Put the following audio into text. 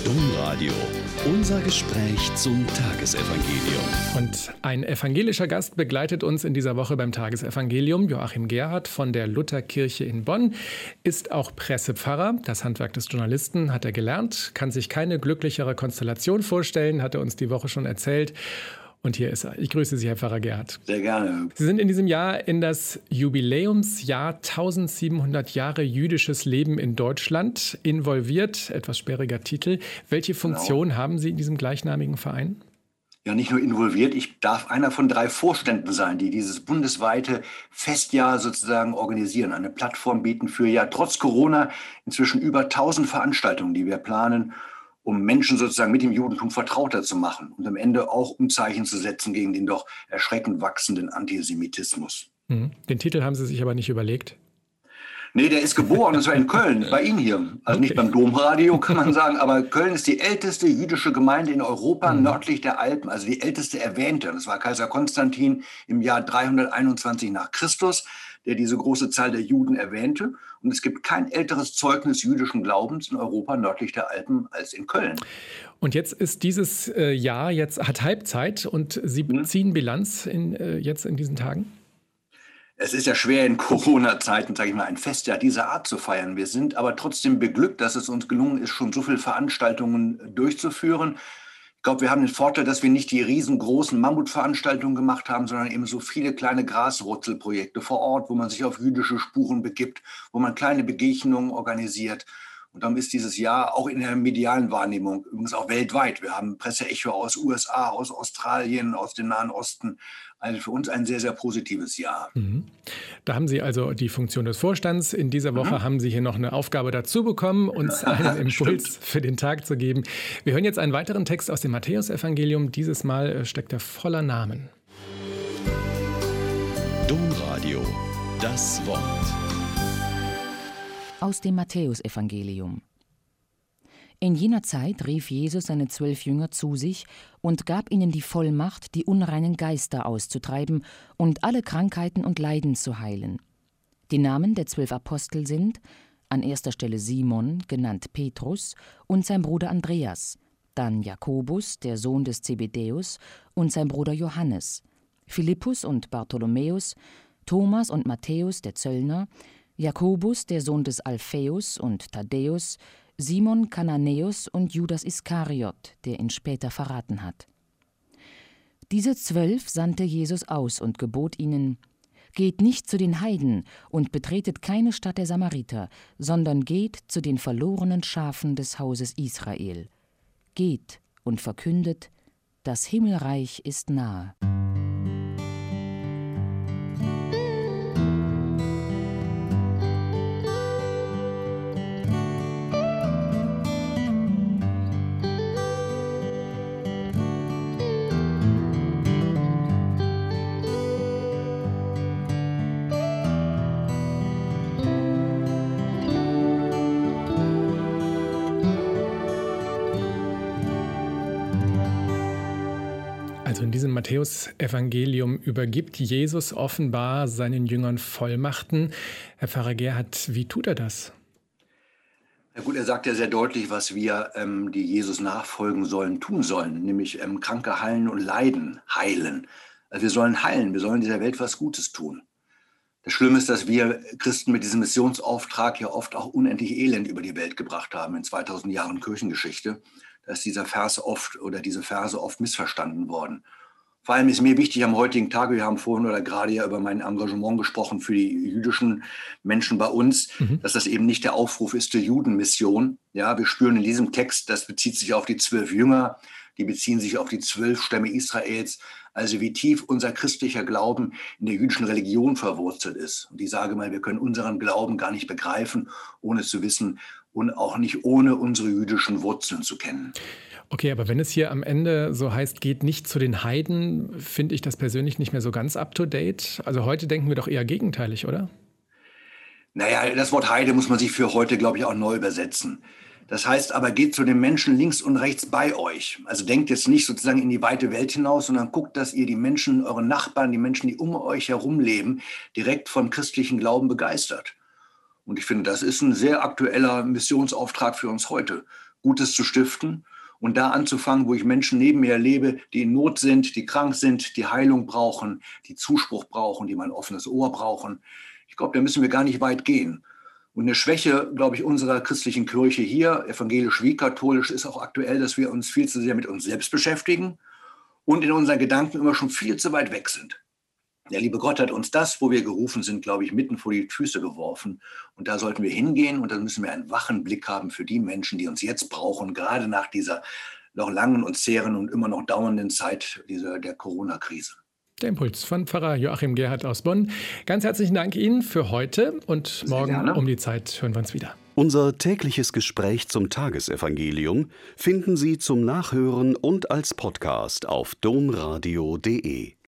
Domradio. Unser Gespräch zum Tagesevangelium. Und ein evangelischer Gast begleitet uns in dieser Woche beim Tagesevangelium. Joachim Gerhardt von der Lutherkirche in Bonn ist auch Pressepfarrer. Das Handwerk des Journalisten hat er gelernt, kann sich keine glücklichere Konstellation vorstellen, hat er uns die Woche schon erzählt. Und hier ist er. Ich grüße Sie, Herr Pfarrer Gerhardt. Sehr gerne. Sie sind in diesem Jahr in das Jubiläumsjahr 1700 Jahre jüdisches Leben in Deutschland involviert. Etwas sperriger Titel. Welche Funktion haben Sie in diesem gleichnamigen Verein? Ja, nicht nur involviert, ich darf einer von 3 Vorständen sein, die dieses bundesweite Festjahr sozusagen organisieren. Eine Plattform bieten für ja trotz Corona inzwischen über 1000 Veranstaltungen, die wir planen, um Menschen sozusagen mit dem Judentum vertrauter zu machen und am Ende auch um Zeichen zu setzen gegen den doch erschreckend wachsenden Antisemitismus. Den Titel haben Sie sich aber nicht überlegt? Nee, der ist geboren, das war in Köln, bei Ihnen hier. Also nicht beim Domradio, kann man sagen, aber Köln ist die älteste jüdische Gemeinde in Europa, nördlich der Alpen, also die älteste erwähnte. Das war Kaiser Konstantin im Jahr 321 nach Christus, der diese große Zahl der Juden erwähnte. Und es gibt kein älteres Zeugnis jüdischen Glaubens in Europa nördlich der Alpen als in Köln. Und jetzt ist dieses Jahr, hat Halbzeit und Sie ziehen Bilanz jetzt in diesen Tagen? Es ist ja schwer in Corona-Zeiten, sage ich mal, ein Festjahr dieser Art zu feiern. Wir sind aber trotzdem beglückt, dass es uns gelungen ist, schon so viele Veranstaltungen durchzuführen. Ich glaube, wir haben den Vorteil, dass wir nicht die riesengroßen Mammutveranstaltungen gemacht haben, sondern eben so viele kleine Graswurzelprojekte vor Ort, wo man sich auf jüdische Spuren begibt, wo man kleine Begegnungen organisiert. Und dann ist dieses Jahr auch in der medialen Wahrnehmung, übrigens auch weltweit. Wir haben Presseecho aus USA, aus Australien, aus dem Nahen Osten. Also für uns ein sehr, sehr positives Jahr. Da haben Sie also die Funktion des Vorstands. In dieser Woche haben Sie hier noch eine Aufgabe dazu bekommen, uns einen Impuls für den Tag zu geben. Wir hören jetzt einen weiteren Text aus dem Matthäusevangelium. Dieses Mal steckt er voller Namen. Domradio, das Wort. Aus dem Matthäusevangelium. In jener Zeit rief Jesus seine 12 Jünger zu sich und gab ihnen die Vollmacht, die unreinen Geister auszutreiben und alle Krankheiten und Leiden zu heilen. Die Namen der 12 Apostel sind an erster Stelle Simon, genannt Petrus, und sein Bruder Andreas, dann Jakobus, der Sohn des Zebedäus, und sein Bruder Johannes, Philippus und Bartholomäus, Thomas und Matthäus, der Zöllner, Jakobus, der Sohn des Alphaeus und Thaddäus, Simon Kananäus und Judas Iskariot, der ihn später verraten hat. Diese 12 sandte Jesus aus und gebot ihnen: Geht nicht zu den Heiden und betretet keine Stadt der Samariter, sondern geht zu den verlorenen Schafen des Hauses Israel. Geht und verkündet: Das Himmelreich ist nahe. Also in diesem Matthäus-Evangelium übergibt Jesus offenbar seinen Jüngern Vollmachten. Herr Pfarrer Gerhardt, wie tut er das? Ja gut, er sagt ja sehr deutlich, was wir, die Jesus nachfolgen sollen, tun sollen, nämlich Kranke heilen und Leiden heilen. Also wir sollen heilen, wir sollen dieser Welt was Gutes tun. Das Schlimme ist, dass wir Christen mit diesem Missionsauftrag ja oft auch unendlich Elend über die Welt gebracht haben in 2000 Jahren Kirchengeschichte. Da ist dieser Vers oft oder diese Verse oft missverstanden worden. Vor allem ist mir wichtig am heutigen Tag, wir haben vorhin oder gerade ja über mein Engagement gesprochen für die jüdischen Menschen bei uns, dass das eben nicht der Aufruf ist zur Judenmission. Ja, wir spüren in diesem Text, das bezieht sich auf die 12 Jünger, die beziehen sich auf die 12 Stämme Israels, also wie tief unser christlicher Glauben in der jüdischen Religion verwurzelt ist. Und ich sage mal, wir können unseren Glauben gar nicht begreifen, ohne zu wissen und auch nicht ohne unsere jüdischen Wurzeln zu kennen. Okay, aber wenn es hier am Ende so heißt, geht nicht zu den Heiden, finde ich das persönlich nicht mehr so ganz up-to-date. Also heute denken wir doch eher gegenteilig, oder? Naja, das Wort Heide muss man sich für heute, glaube ich, auch neu übersetzen. Das heißt aber, geht zu den Menschen links und rechts bei euch. Also denkt jetzt nicht sozusagen in die weite Welt hinaus, sondern guckt, dass ihr die Menschen, eure Nachbarn, die Menschen, die um euch herum leben, direkt vom christlichen Glauben begeistert. Und ich finde, das ist ein sehr aktueller Missionsauftrag für uns heute. Gutes zu stiften und da anzufangen, wo ich Menschen neben mir erlebe, die in Not sind, die krank sind, die Heilung brauchen, die Zuspruch brauchen, die mein offenes Ohr brauchen. Ich glaube, da müssen wir gar nicht weit gehen. Und eine Schwäche, glaube ich, unserer christlichen Kirche hier, evangelisch wie katholisch, ist auch aktuell, dass wir uns viel zu sehr mit uns selbst beschäftigen und in unseren Gedanken immer schon viel zu weit weg sind. Der liebe Gott hat uns das, wo wir gerufen sind, glaube ich, mitten vor die Füße geworfen. Und da sollten wir hingehen und dann müssen wir einen wachen Blick haben für die Menschen, die uns jetzt brauchen, gerade nach dieser noch langen und zähen und immer noch dauernden Zeit der Corona-Krise. Der Impuls von Pfarrer Joachim Gerhardt aus Bonn. Ganz herzlichen Dank Ihnen für heute und morgen um die Zeit hören wir uns wieder. Unser tägliches Gespräch zum Tagesevangelium finden Sie zum Nachhören und als Podcast auf domradio.de.